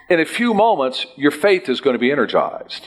in a few moments, your faith is going to be energized.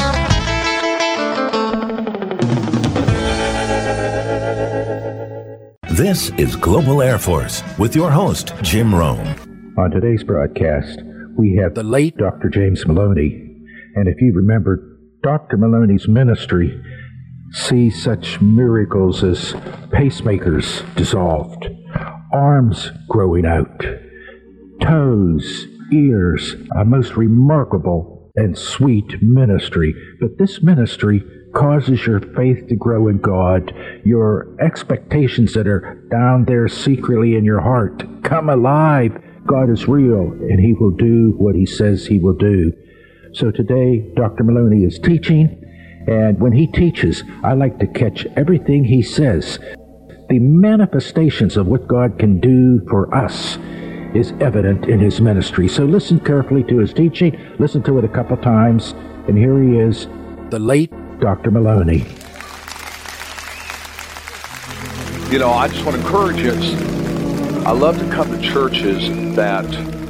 This is Global Air Force with your host, Jim Rome. On today's broadcast, we have the late Dr. James Maloney. And if you remember, Dr. Maloney's ministry sees such miracles as pacemakers dissolved, arms growing out, toes, ears, a most remarkable and sweet ministry. But this ministry causes your faith to grow in God. Your expectations that are down there secretly in your heart come alive. God is real, and He will do what He says He will do. So today, Dr. Maloney is teaching, and when he teaches, I like to catch everything he says. The manifestations of what God can do for us is evident in his ministry. So listen carefully to his teaching, listen to it a couple times, and here he is, the late Dr. Maloney. You know, I just want to encourage you. I love to come to churches that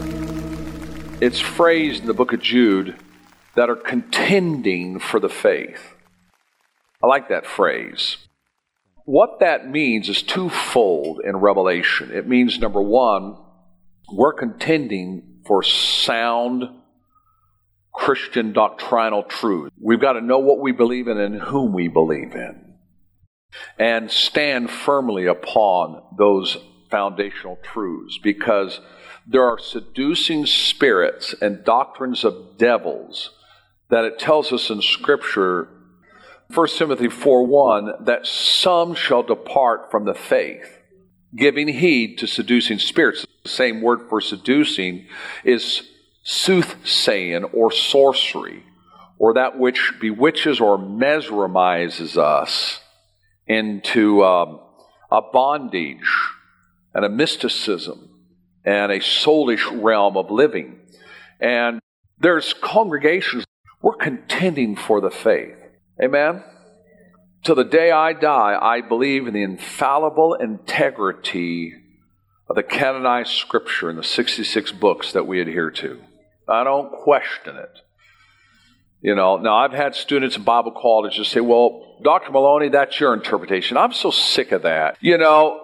it's phrased in the book of Jude that are contending for the faith. I like that phrase. What that means is twofold in Revelation. It means, number one, we're contending for sound Christian doctrinal truth. We've got to know what we believe in and whom we believe in, and stand firmly upon those foundational truths, because there are seducing spirits and doctrines of devils that it tells us in Scripture, 1 Timothy 4:1, that some shall depart from the faith, giving heed to seducing spirits. The same word for seducing is soothsaying or sorcery, or that which bewitches or mesmerizes us into a bondage and a mysticism and a soulish realm of living. And there's congregations, we're contending for the faith. Amen? Till the day I die, I believe in the infallible integrity of the canonized Scripture in the 66 books that we adhere to. I don't question it. You know, now I've had students in Bible college just say, well, Dr. Maloney, that's your interpretation. I'm so sick of that. You know,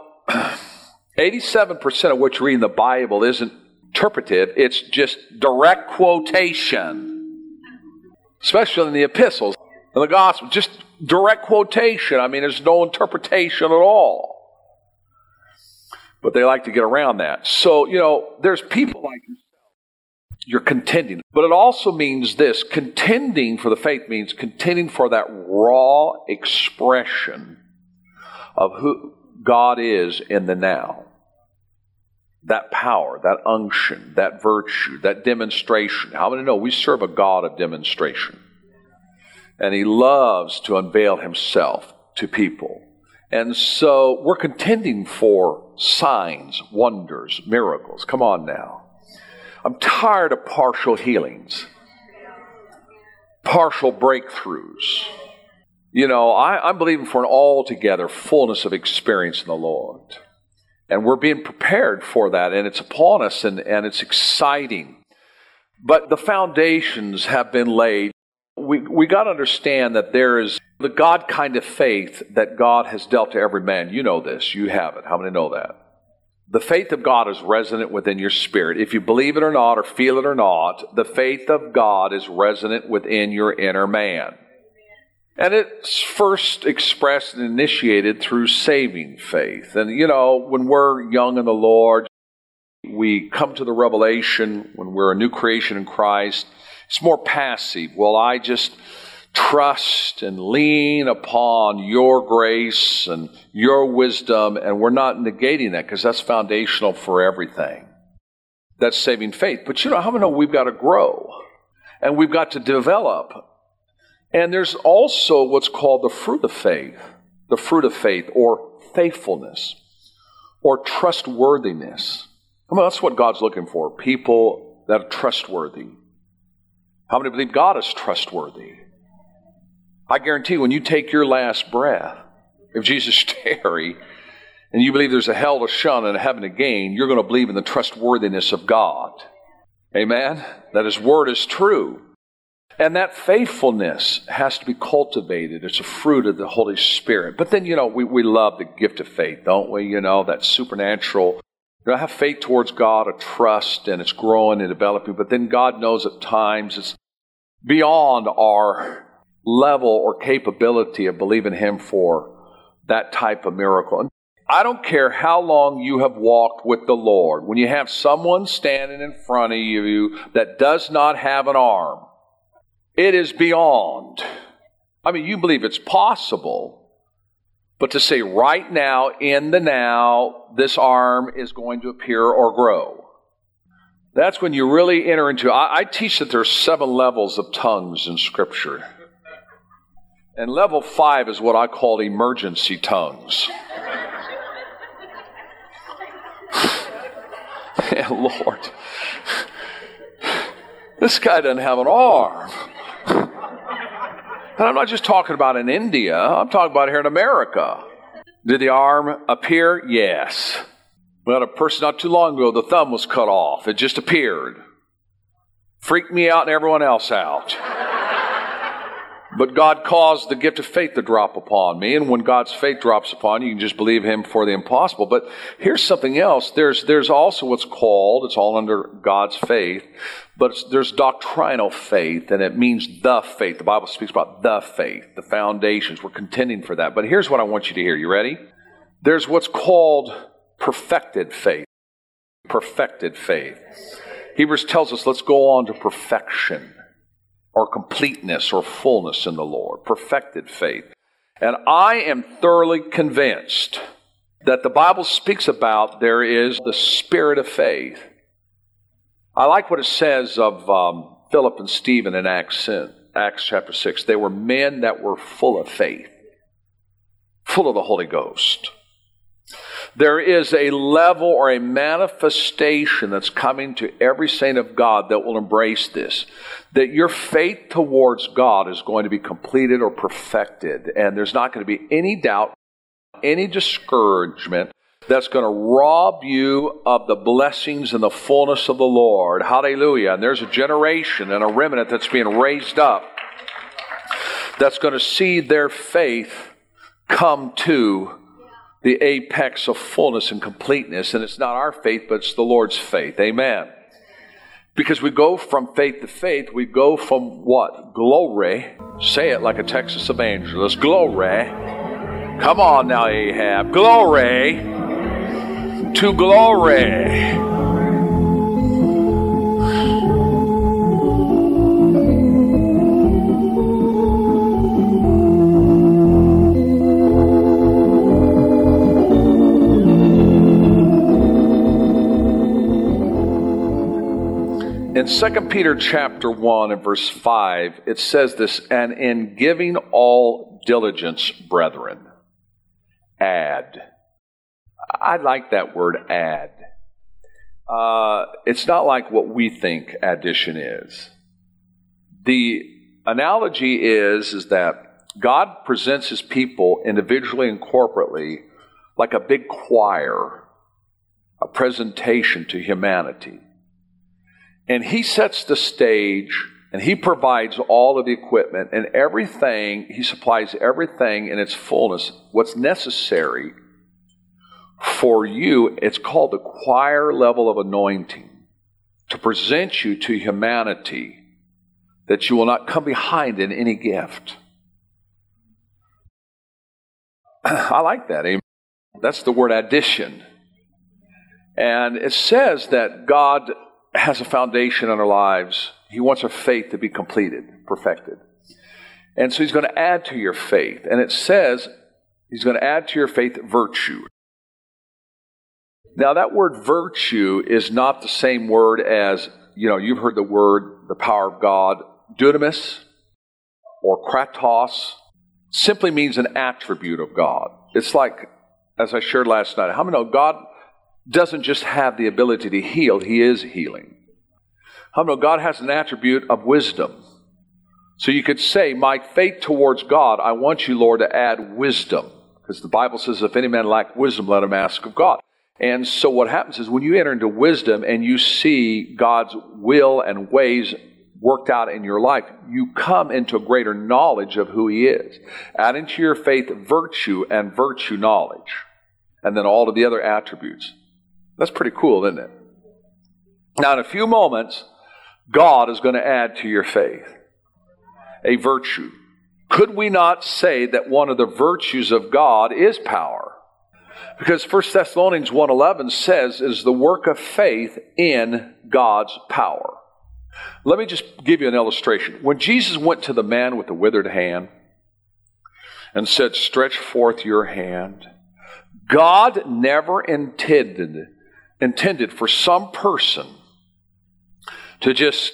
87% of what you read in the Bible isn't interpretive. It's just direct quotation, especially in the epistles and the gospel. Just direct quotation. I mean, there's no interpretation at all. But they like to get around that. So, you know, there's people like yourself. You're contending. But it also means this. Contending for the faith means contending for that raw expression of who God is in the now. That power, that unction, that virtue, that demonstration. How many know we serve a God of demonstration? And He loves to unveil Himself to people. And so we're contending for signs, wonders, miracles. Come on now. I'm tired of partial healings, partial breakthroughs. You know, I'm believing for an altogether fullness of experience in the Lord. And we're being prepared for that, and it's upon us, and it's exciting. But the foundations have been laid. We got to understand that there is the God kind of faith that God has dealt to every man. You know this. You have it. How many know that? The faith of God is resonant within your spirit. If you believe it or not, or feel it or not, the faith of God is resonant within your inner man. And it's first expressed and initiated through saving faith. And, you know, when we're young in the Lord, we come to the revelation when we're a new creation in Christ. It's more passive. Well, I just trust and lean upon your grace and your wisdom, and we're not negating that because that's foundational for everything. That's saving faith. But you know, how many know we've got to grow and we've got to develop? And there's also what's called the fruit of faith or faithfulness or trustworthiness. I mean, that's what God's looking for, people that are trustworthy. How many believe God is trustworthy? I guarantee when you take your last breath, if Jesus tarry, and you believe there's a hell to shun and a heaven to gain, you're going to believe in the trustworthiness of God. Amen? That His Word is true. And that faithfulness has to be cultivated. It's a fruit of the Holy Spirit. But then, we love the gift of faith, don't we? That supernatural. I have faith towards God, a trust, and it's growing and developing. But then God knows at times it's beyond our level or capability of believing Him for that type of miracle. And I don't care how long you have walked with the Lord. When you have someone standing in front of you that does not have an arm, it is beyond. You believe it's possible, but to say right now, in the now, this arm is going to appear or grow. That's when you really enter into, I teach that there's 7 levels of tongues in Scripture. And level 5 is what I call emergency tongues. Yeah, Lord, this guy doesn't have an arm. And I'm not just talking about in India. I'm talking about here in America. Did the arm appear? Yes. We had a person not too long ago, the thumb was cut off. It just appeared. Freaked me out and everyone else out. But God caused the gift of faith to drop upon me. And when God's faith drops upon you, you can just believe Him for the impossible. But here's something else. There's also what's called, it's all under God's faith, but there's doctrinal faith, and it means the faith. The Bible speaks about the faith, the foundations. We're contending for that. But here's what I want you to hear. You ready? There's what's called perfected faith. Perfected faith. Hebrews tells us, let's go on to perfection, or completeness, or fullness in the Lord. Perfected faith. And I am thoroughly convinced that the Bible speaks about there is the spirit of faith. I like what it says of Philip and Stephen in Acts chapter 6. They were men that were full of faith, full of the Holy Ghost. There is a level or a manifestation that's coming to every saint of God that will embrace this, that your faith towards God is going to be completed or perfected, and there's not going to be any doubt, any discouragement that's going to rob you of the blessings and the fullness of the Lord. Hallelujah. And there's a generation and a remnant that's being raised up that's going to see their faith come to the apex of fullness and completeness. And it's not our faith, but it's the Lord's faith. Amen. Because we go from faith to faith, we go from what? Glory. Say it like a Texas evangelist. Glory. Come on now, Ahab. Glory to glory. In 2 Peter chapter 1 and verse 5, it says this, and in giving all diligence, brethren, add. I like that word, add. It's not like what we think addition is. The analogy is that God presents His people individually and corporately like a big choir, a presentation to humanity. And He sets the stage, and He provides all of the equipment and everything. He supplies everything in its fullness, what's necessary for you. It's called the choir level of anointing, to present you to humanity, that you will not come behind in any gift. I like that. Amen. That's the word addition. And it says that God has a foundation in our lives. He wants our faith to be completed, perfected. And so He's going to add to your faith. And it says He's going to add to your faith virtue. Now that word virtue is not the same word as, you've heard the word, the power of God, dunamis or kratos. Simply means an attribute of God. It's like, as I shared last night, how many know God doesn't just have the ability to heal, He is healing. How many know God has an attribute of wisdom? So you could say, my faith towards God, I want you, Lord, to add wisdom. Because the Bible says, if any man lack wisdom, let him ask of God. And so what happens is when you enter into wisdom and you see God's will and ways worked out in your life, you come into a greater knowledge of who He is. Add into your faith virtue and virtue knowledge. And then all of the other attributes. That's pretty cool, isn't it? Now in a few moments, God is going to add to your faith a virtue. Could we not say that one of the virtues of God is power? Because 1 Thessalonians 1:11 says it is the work of faith in God's power. Let me just give you an illustration. When Jesus went to the man with the withered hand and said, "Stretch forth your hand," God never intended for some person to just,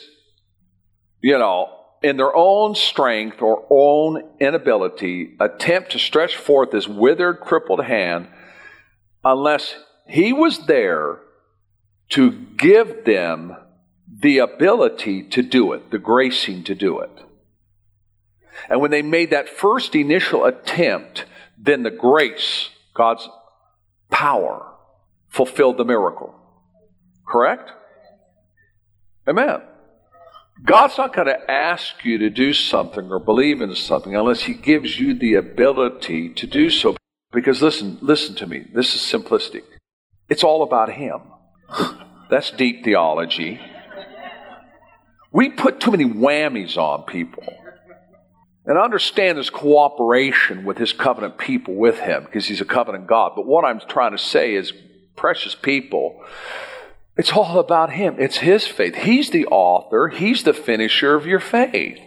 in their own strength or own inability, attempt to stretch forth this withered, crippled hand unless He was there to give them the ability to do it, the gracing to do it. And when they made that first initial attempt, then the grace, God's power, fulfilled the miracle. Correct? Amen. God's not going to ask you to do something or believe in something unless He gives you the ability to do so. Because listen to me. This is simplistic. It's all about Him. That's deep theology. We put too many whammies on people. And I understand His cooperation with His covenant people with Him because He's a covenant God. But what I'm trying to say is, precious people, it's all about Him. It's His faith. He's the author. He's the finisher of your faith.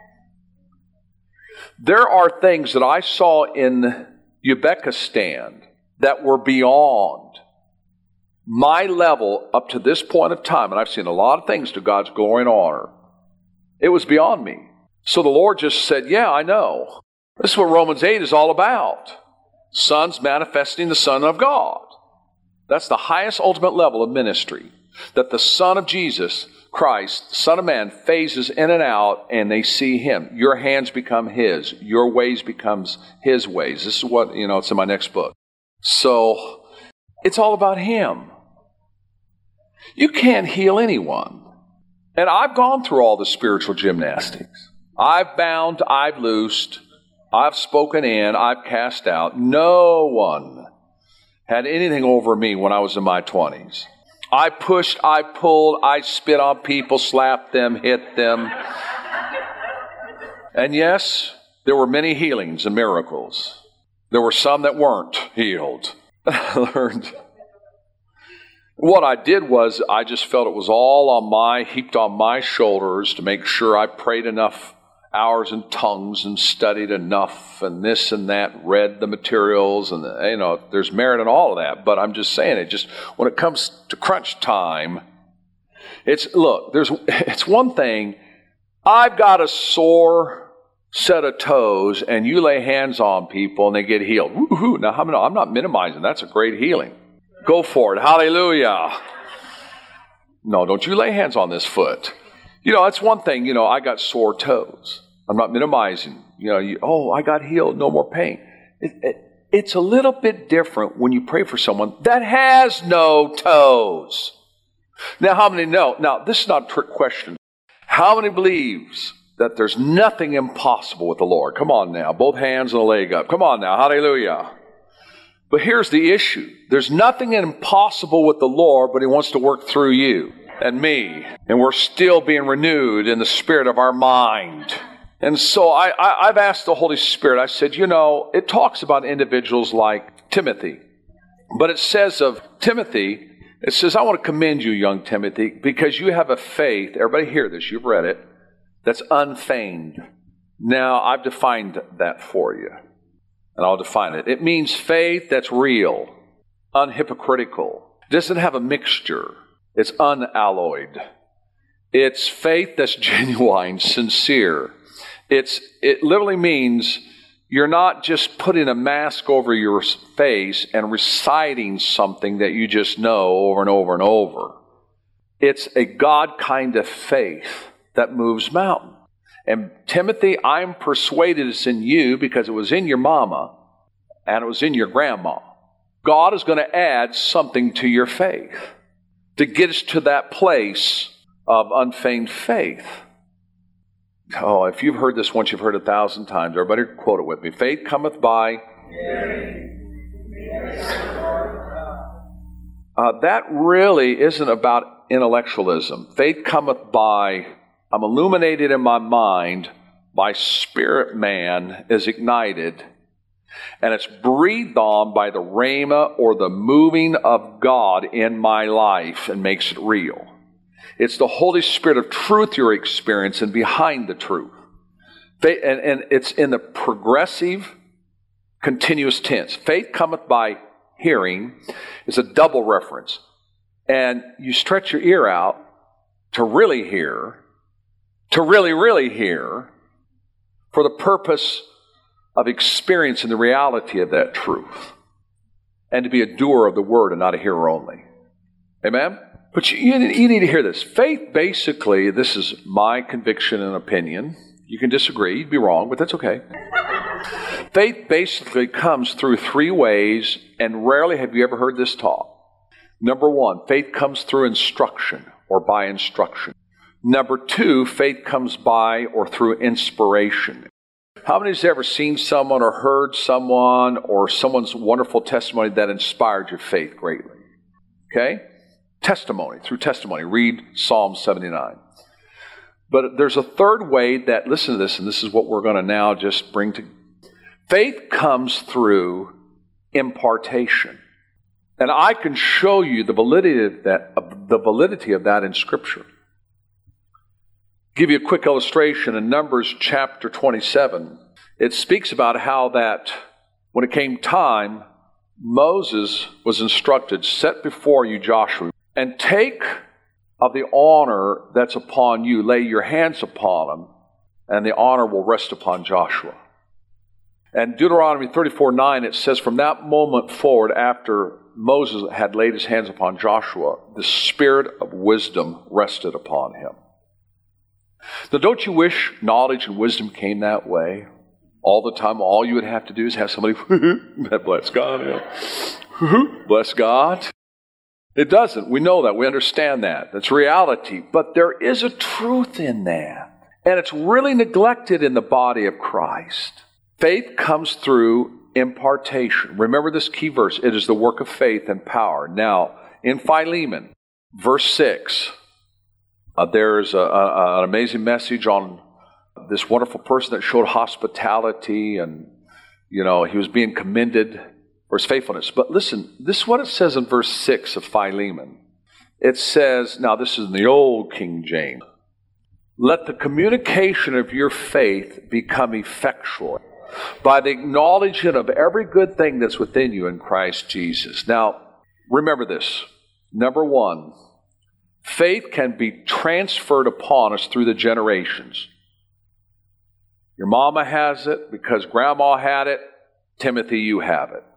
There are things that I saw in Uzbekistan that were beyond my level up to this point of time. And I've seen a lot of things to God's glory and honor. It was beyond me. So the Lord just said, yeah, I know. This is what Romans 8 is all about. Sons manifesting the Son of God. That's the highest ultimate level of ministry. That the Son of Jesus Christ, the Son of Man, phases in and out and they see Him. Your hands become His. Your ways becomes His ways. This is what, it's in my next book. So it's all about Him. You can't heal anyone. And I've gone through all the spiritual gymnastics. I've bound, I've loosed, I've spoken in, I've cast out. No one had anything over me when I was in my 20s. I pushed, I pulled, I spit on people, slapped them, hit them. And yes, there were many healings and miracles. There were some that weren't healed. I learned. What I did was I just felt it was all heaped on my shoulders to make sure I prayed enough hours in tongues and studied enough and this and that, read the materials, and there's merit in all of that. But I'm just saying it. Just when it comes to crunch time, it's one thing. I've got a sore set of toes, and you lay hands on people and they get healed. Woo-hoo. Now I'm not minimizing. That's a great healing. Go for it. Hallelujah. No, don't you lay hands on this foot. That's one thing. I got sore toes. I'm not minimizing. I got healed, no more pain. It's a little bit different when you pray for someone that has no toes. Now, how many know? Now, this is not a trick question. How many believes that there's nothing impossible with the Lord? Come on now. Both hands and a leg up. Come on now. Hallelujah. But here's the issue. There's nothing impossible with the Lord, but He wants to work through you and me. And we're still being renewed in the spirit of our mind. And so I've asked the Holy Spirit, I said, it talks about individuals like Timothy. But it says of Timothy, it says, I want to commend you, young Timothy, because you have a faith, everybody hear this, you've read it, that's unfeigned. Now, I've defined that for you. And I'll define it. It means faith that's real, unhypocritical. It doesn't have a mixture. It's unalloyed. It's faith that's genuine, sincere. It literally means you're not just putting a mask over your face and reciting something that you just know over and over and over. It's a God kind of faith that moves mountains. And Timothy, I'm persuaded it's in you because it was in your mama and it was in your grandma. God is going to add something to your faith to get us to that place of unfeigned faith. Oh, if you've heard this once, you've heard it 1,000 times. Everybody quote it with me. Faith cometh by hearing. That really isn't about intellectualism. Faith cometh by, I'm illuminated in my mind, my spirit man is ignited, and it's breathed on by the rhema or the moving of God in my life and makes it real. It's the Holy Spirit of truth you're experiencing behind the truth. And it's in the progressive, continuous tense. Faith cometh by hearing is a double reference. And you stretch your ear out to really hear, to really, really hear, for the purpose of experiencing the reality of that truth. And to be a doer of the word and not a hearer only. Amen? But you need to hear this. Faith basically, this is my conviction and opinion. You can disagree, you'd be wrong, but that's okay. Faith basically comes through three ways, and rarely have you ever heard this taught. Number one, faith comes through instruction or by instruction. Number two, faith comes by or through inspiration. How many has ever seen someone or heard someone or someone's wonderful testimony that inspired your faith greatly? Okay? Testimony, through testimony. Read Psalm 79. But there's a third way that, listen to this, and this is what we're going to now just bring to. Faith comes through impartation. And I can show you the validity of that in Scripture. Give you a quick illustration in Numbers chapter 27. It speaks about how that when it came time, Moses was instructed, set before you Joshua, and take of the honor that's upon you, lay your hands upon them, and the honor will rest upon Joshua. And Deuteronomy 34:9, it says, from that moment forward, after Moses had laid his hands upon Joshua, the spirit of wisdom rested upon him. Now, don't you wish knowledge and wisdom came that way? All the time, all you would have to do is have somebody, bless God, yeah. Bless God. It doesn't. We know that. We understand that. That's reality. But there is a truth in that. And it's really neglected in the body of Christ. Faith comes through impartation. Remember this key verse. It is the work of faith and power. Now, in Philemon, verse 6, there's an amazing message on this wonderful person that showed hospitality and, he was being commended for his faithfulness. But listen, this is what it says in verse 6 of Philemon. It says, now this is in the old King James, let the communication of your faith become effectual by the acknowledgement of every good thing that's within you in Christ Jesus. Now, remember this. Number one, faith can be transferred upon us through the generations. Your mama has it because grandma had it. Timothy, you have it.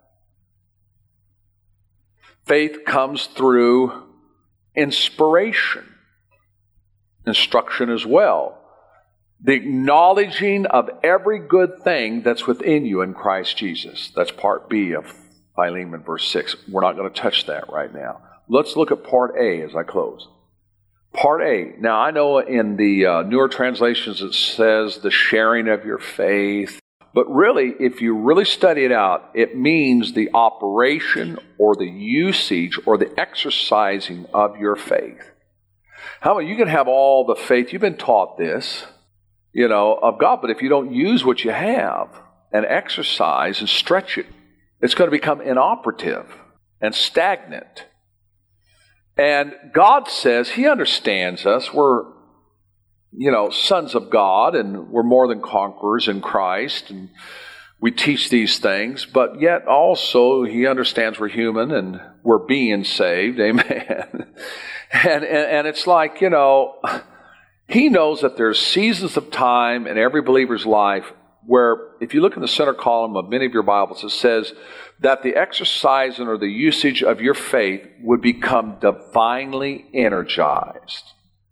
Faith comes through inspiration, instruction as well. The acknowledging of every good thing that's within you in Christ Jesus. That's part B of Philemon verse 6. We're not going to touch that right now. Let's look at part A as I close. Part A. Now, I know in the newer translations it says the sharing of your faith. But really, if you really study it out, it means the operation or the usage or the exercising of your faith. How about you can have all the faith, you've been taught this, of God, but if you don't use what you have and exercise and stretch it, it's going to become inoperative and stagnant. And God says He understands us. We're, sons of God, and we're more than conquerors in Christ, and we teach these things, but yet also He understands we're human and we're being saved, amen. And it's like, He knows that there's seasons of time in every believer's life where, if you look in the center column of many of your Bibles, it says that the exercise or the usage of your faith would become divinely energized.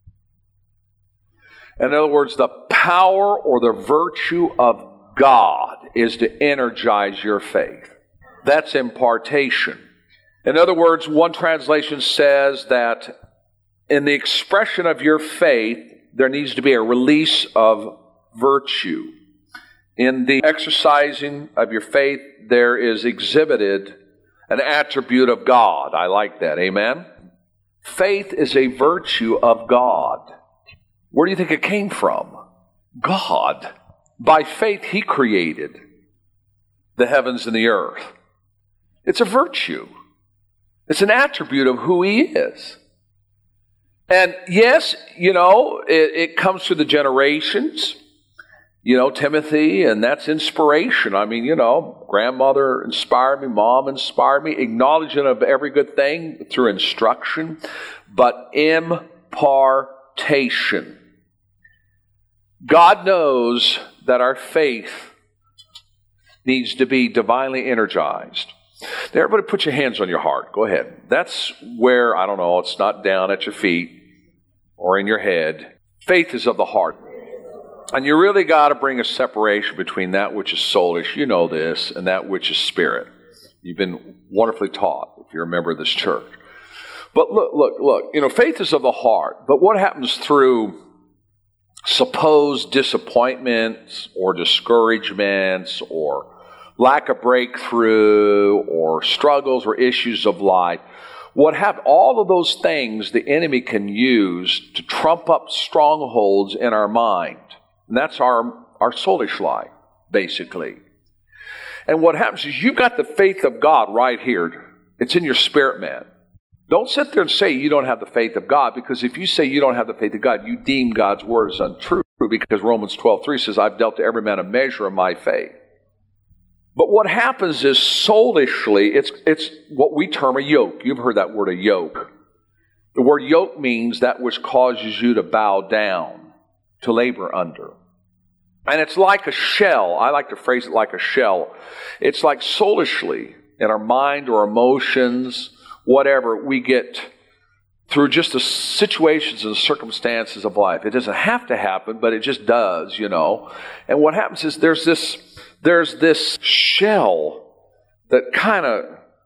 In other words, the power or the virtue of God is to energize your faith. That's impartation. In other words, one translation says that in the expression of your faith, there needs to be a release of virtue. In the exercising of your faith, there is exhibited an attribute of God. I like that. Amen? Faith is a virtue of God. Where do you think it came from? God. By faith, He created the heavens and the earth. It's a virtue. It's an attribute of who He is. And yes, it comes through the generations. Timothy, and that's inspiration. I mean, grandmother inspired me, mom inspired me, acknowledgement of every good thing through instruction, but impartation. God knows that our faith needs to be divinely energized. Now, everybody put your hands on your heart. Go ahead. That's where, I don't know, it's not down at your feet or in your head. Faith is of the heart. And you really got to bring a separation between that which is soulish, you know this, and that which is spirit. You've been wonderfully taught if you're a member of this church. But look, faith is of the heart. But what happens through supposed disappointments or discouragements or lack of breakthrough or struggles or issues of life, what happens, all of those things the enemy can use to trump up strongholds in our mind. And that's our soulish life, basically. And what happens is you've got the faith of God right here. It's in your spirit, man. Don't sit there and say you don't have the faith of God, because if you say you don't have the faith of God, you deem God's word as untrue, because Romans 12:3 says, I've dealt to every man a measure of my faith. But what happens is soulishly, it's what we term a yoke. You've heard that word, a yoke. The word yoke means that which causes you to bow down, to labor under. And it's like a shell. I like to phrase it like a shell. It's like soulishly in our mind or emotions, whatever, we get through just the situations and circumstances of life. It doesn't have to happen, but it just does, And what happens is there's this shell that kind of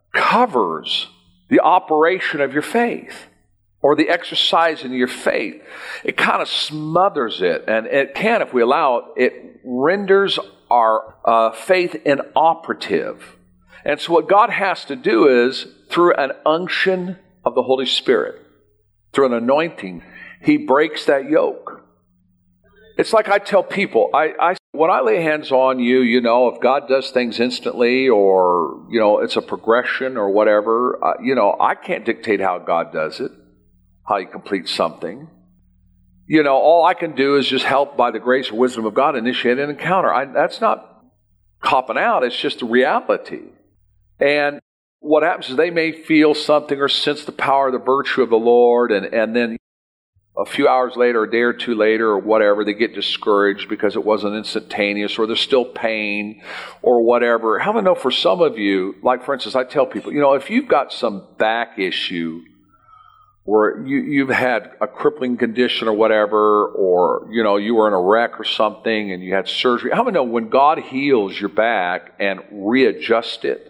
covers the operation of your faith or the exercise in your faith. It kind of smothers it, and it can, if we allow it, it renders our faith inoperative. And so what God has to do is, through an unction of the Holy Spirit, through an anointing, He breaks that yoke. It's like I tell people, when I lay hands on you, if God does things instantly or, it's a progression or whatever, I can't dictate how God does it, how He completes something. All I can do is just help by the grace and wisdom of God initiate an encounter. That's not copping out, it's just the reality. And what happens is they may feel something or sense the power of the virtue of the Lord, and then a few hours later, a day or two later, or whatever, they get discouraged because it wasn't instantaneous, or there's still pain, or whatever. How do I know for some of you, like for instance, I tell people, if you've got some back issue, where you've had a crippling condition or whatever, or, you were in a wreck or something and you had surgery, how do I know when God heals your back and readjusts it?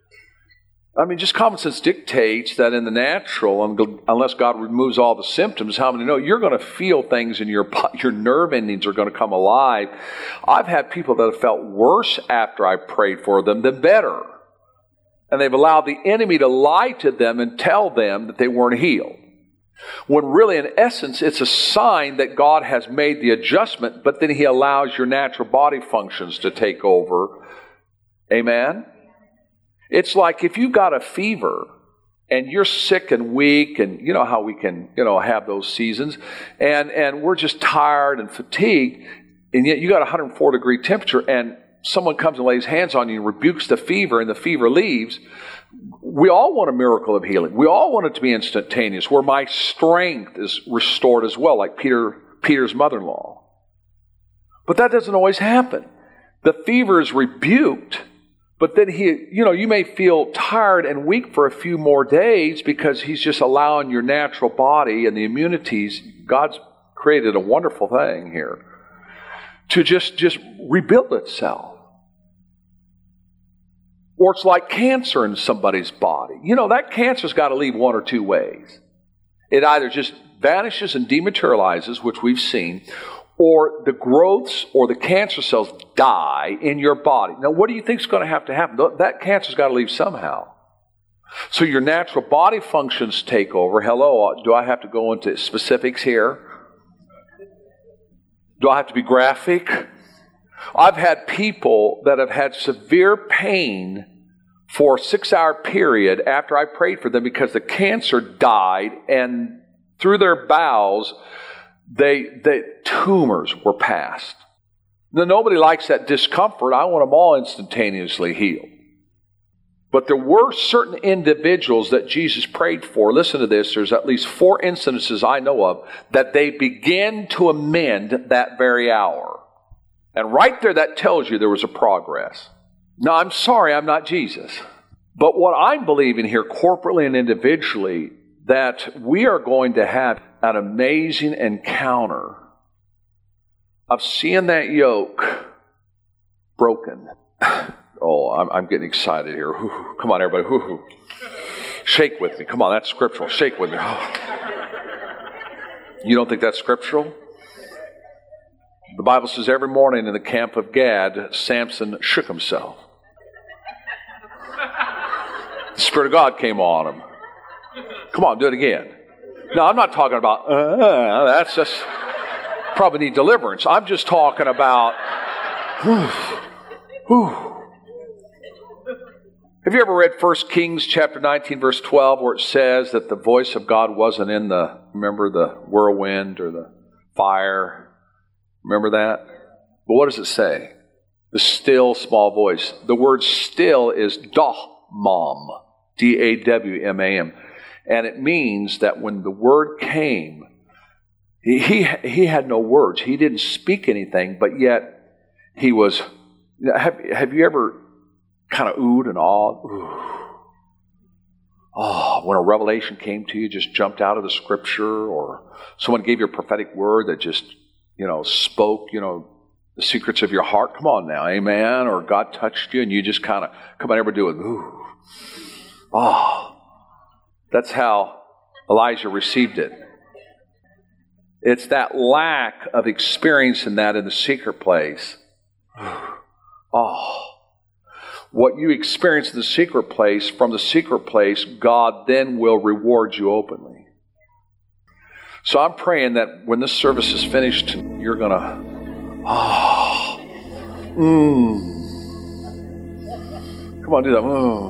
I mean, just common sense dictates that in the natural, unless God removes all the symptoms, how many know you're going to feel things in your nerve endings are going to come alive. I've had people that have felt worse after I prayed for them than better. And they've allowed the enemy to lie to them and tell them that they weren't healed. When really, in essence, it's a sign that God has made the adjustment, but then He allows your natural body functions to take over. Amen? It's like if you've got a fever and you're sick and weak, and you know how we can, have those seasons, and we're just tired and fatigued, and yet you got 104-degree temperature, and someone comes and lays hands on you and rebukes the fever, and the fever leaves. We all want a miracle of healing. We all want it to be instantaneous, where my strength is restored as well, like Peter's mother-in-law. But that doesn't always happen. The fever is rebuked, but then you may feel tired and weak for a few more days because He's just allowing your natural body and the immunities, God's created a wonderful thing here, to just rebuild itself. Or it's like cancer in somebody's body. You know, that cancer's got to leave one or two ways. It either just vanishes and dematerializes, which we've seen, or the growths or the cancer cells die in your body. Now, what do you think is going to happen? That cancer's got to leave somehow. So your natural body functions take over. Hello, do I have to go into specifics here? Do I have to be graphic? I've had people that have had severe pain for a 6-hour period after I prayed for them because the cancer died, and through their bowels, the tumors were passed. Now, nobody likes that discomfort. I want them all instantaneously healed. But there were certain individuals that Jesus prayed for. Listen to this. There's at least 4 instances I know of that they began to amend that very hour. And right there, that tells you there was a progress. Now, I'm sorry, I'm not Jesus. But what I'm believing here corporately and individually, that we are going to have an amazing encounter of seeing that yoke broken. Oh, I'm getting excited here. Come on, everybody. Shake with me. Come on, that's scriptural. Shake with me. You don't think that's scriptural? The Bible says every morning in the camp of Gad, Samson shook himself. The Spirit of God came on him. Come on, do it again. No, I'm not talking about, that's just, probably need deliverance. I'm just talking about, Have you ever read 1 Kings chapter 19, verse 12, where it says that the voice of God wasn't in the whirlwind or the fire? Remember that? But what does it say? The still small voice. The word still is dawmam, D-A-W-M-A-M. And it means that when the word came, he had no words. He didn't speak anything, but yet he was... Have you ever kind of oohed and awed? Oh, when a revelation came to you, just jumped out of the scripture, or someone gave you a prophetic word that just, spoke, the secrets of your heart. Come on now, amen. Or God touched you and you just kind of, come on, everybody do it. Ooh. Oh, that's how Elijah received it. It's that lack of experiencing that in the secret place. Oh, what you experience in the secret place, from the secret place, God then will reward you openly. So I'm praying that when this service is finished, you're going to, come on, do that.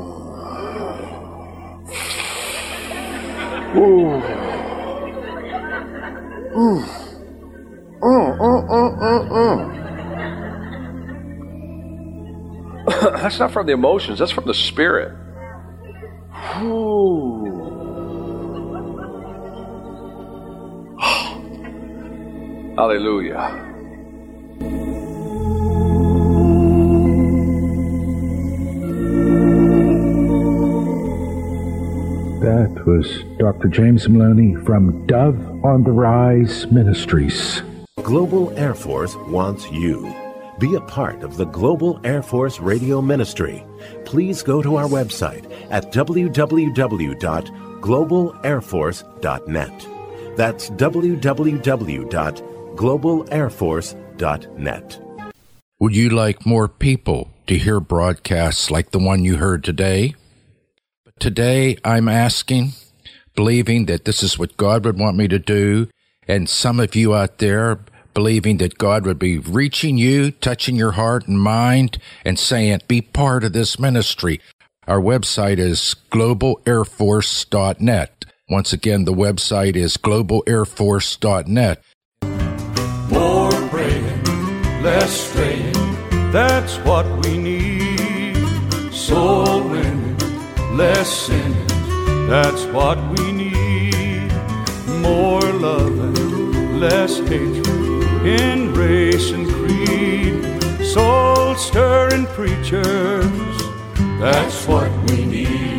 That's not from the emotions, that's from the Spirit. Hallelujah. That was Dr. James Maloney from Dove on the Rise Ministries. Global Air Force wants you. Be a part of the Global Air Force Radio Ministry. Please go to our website at www.globalairforce.net. That's www.globalairforce.net. Would you like more people to hear broadcasts like the one you heard today? Today, I'm asking, believing that this is what God would want me to do, and some of you out there believing that God would be reaching you, touching your heart and mind, and saying, be part of this ministry. Our website is globalairforce.net. Once again, the website is globalairforce.net. More praying, less straying, that's what we need. Soul winning, less sinning, that's what we need. More loving, less hatred, in race and creed. Soul stirring preachers, that's what we need.